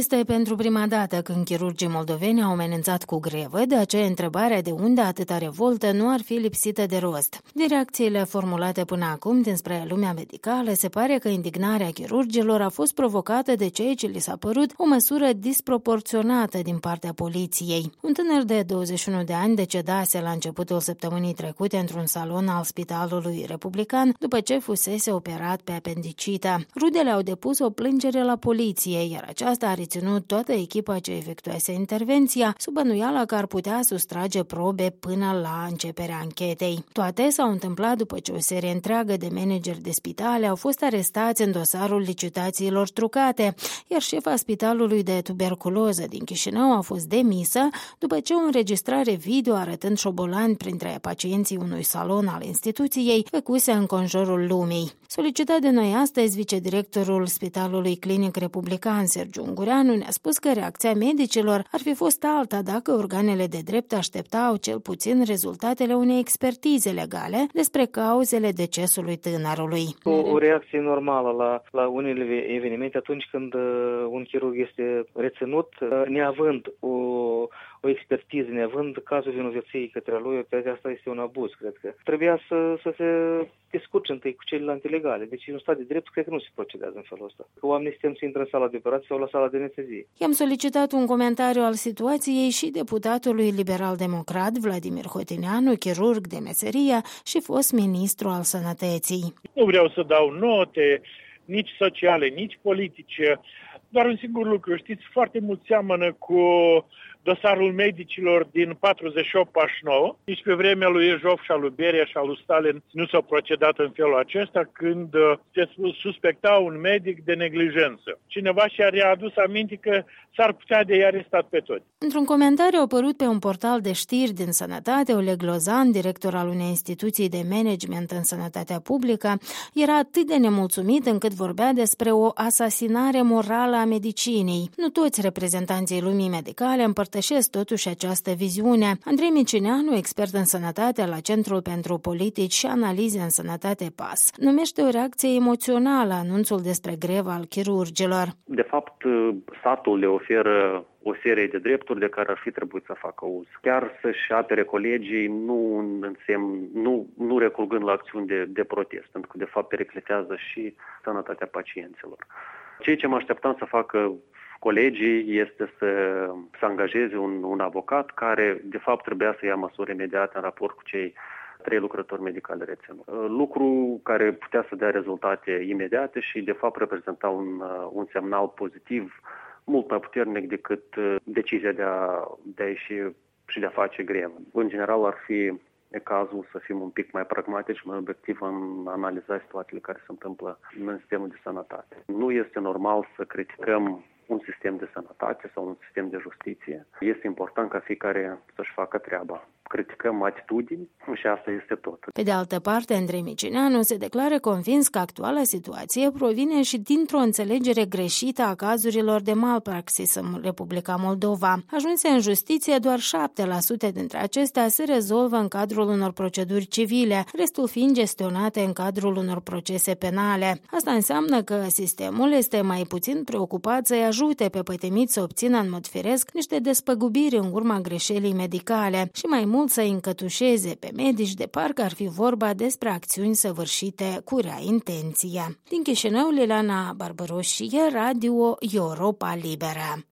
Este pentru prima dată când chirurgii moldoveni au amenințat cu grevă, de aceea întrebarea de unde atâta revoltă nu ar fi lipsită de rost. Din reacțiile formulate până acum dinspre lumea medicală, se pare că indignarea chirurgilor a fost provocată de ceea ce li s-a părut o măsură disproporționată din partea poliției. Un tânăr de 21 de ani decedase la începutul săptămânii trecute într-un salon al Spitalului Republican după ce fusese operat pe apendicită. Rudele au depus o plângere la poliție, iar aceasta a reținut toată echipa ce efectuase intervenția, sub bănuiala că ar putea sustrage probe până la începerea anchetei. Toate s-au întâmplat după ce o serie întreagă de manageri de spitale au fost arestați în dosarul licitațiilor trucate, iar șefa Spitalului de Tuberculoză din Chișinău a fost demisă după ce o înregistrare video arătând șobolani printre pacienții unui salon al instituției făcuse în conjurul lumii. Solicitat de noi astăzi, vicedirectorul Spitalului Clinic Republican, Sergiu Ungureanu, ne-a spus că reacția medicilor ar fi fost alta dacă organele de drept așteptau cel puțin rezultatele unei expertize legale despre cauzele decesului tânărului. O reacție normală la unele evenimente atunci când un chirurg este reținut, neavând o expertiză, neavând cazul vinovăției către lui, eu cred că asta este un abuz, cred că. Trebuia să se discute întâi cu celelalte legale. Deci în stat de drept cred că nu se procedează în felul ăsta. Că oamenii suntem să intră în sala de operație sau la sala de anestezie. I-am solicitat un comentariu al situației și deputatului liberal-democrat Vladimir Hotineanu, chirurg de meserie și fost ministru al sănătății. Nu vreau să dau note, nici sociale, nici politice, doar un singur lucru. Știți, foarte mult seamănă cu dosarul medicilor din 48-49. Nici pe vremea lui Ejov și a lui Beria și a lui Stalin nu s-a procedat în felul acesta când se suspecta un medic de neglijență. Cineva și-a readus aminte că s-ar putea de i-a arestat pe toți. Într-un comentariu apărut pe un portal de știri din sănătate, Oleg Lozan, director al unei instituții de management în sănătatea publică, era atât de nemulțumit încât vorbea despre o asasinare morală a medicinei. Nu toți reprezentanții lumii medicale împărtășesc totuși această viziune. Andrei Micineanu, expert în sănătate la Centrul pentru Politici și Analize în Sănătate PAS, numește o reacție emoțională anunțul despre greva al chirurgilor. De fapt, statul le oferă o serie de drepturi de care ar fi trebuit să facă uz. Chiar să-și apere colegii nu recurgând la acțiuni de protest, pentru că de fapt periclitează și sănătatea pacienților. Ceea ce mă așteptam să facă colegii este să angajeze un avocat care de fapt trebuia să ia măsuri imediate în raport cu cei 3 lucrători medicali reținuți. Lucru care putea să dea rezultate imediate și de fapt reprezenta un semnal pozitiv mult mai puternic decât decizia de a ieși și de a face grevă. În general ar fi cazul să fim un pic mai pragmatici, mai obiectiv în analiza situațiile care se întâmplă în sistemul de sănătate. Nu este normal să criticăm un sistem de sănătate sau un sistem de justiție. Este important ca fiecare să-și facă treaba. Criticăm atitudini și asta este tot. Pe de altă parte, Andrei Micineanu se declară convins că actuala situație provine și dintr-o înțelegere greșită a cazurilor de malpraxis în Republica Moldova. Ajunse în justiție, doar 7% dintre acestea se rezolvă în cadrul unor proceduri civile, restul fiind gestionate în cadrul unor procese penale. Asta înseamnă că sistemul este mai puțin preocupat să-i ajute pe pătimiți să obțină în mod firesc niște despăgubiri în urma greșelii medicale și mai mult să-i încătușeze pe medici de parcă ar fi vorba despre acțiuni săvârșite cu rea intenție. Din Chișinău, Liliana Barbăroșie, Radio Europa Liberă.